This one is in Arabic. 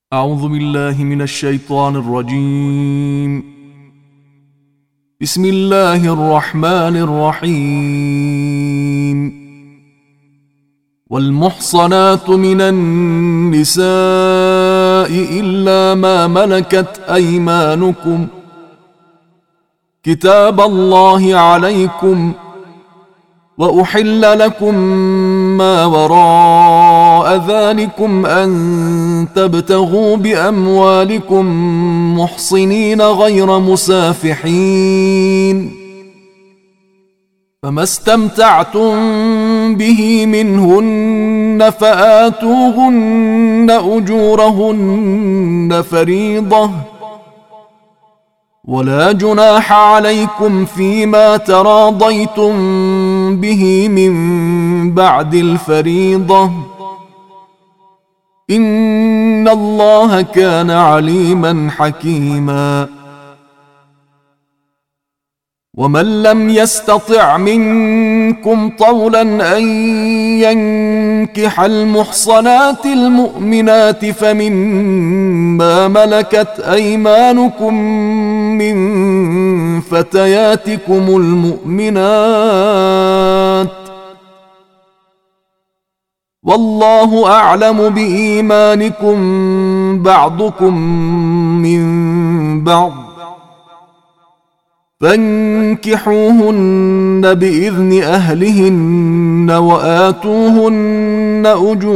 أعوذ بالله من الشيطان الرجيم. بسم الله الرحمن الرحيم. والمحصنات من النساء إلا ما ملكت أيمانكم كتاب الله عليكم، وأحل لكم ما وراء ذلكم أن تبتغوا بأموالكم محصنين غير مسافحين، فما استمتعتم به منهن فآتوهن أجورهن فريضة، ولا جناح عليكم فيما تراضيتم به من بعد الفريضة، إن الله كان عليما حكيما. ومن لم يستطع منكم طولا أن ينكح المحصنات المؤمنات فمما ملكت أيمانكم من فتياتكم المؤمنات، والله أعلم بإيمانكم بعضكم من بعض، فانكحوهن بإذن أهلهن وآتوهن أجورهن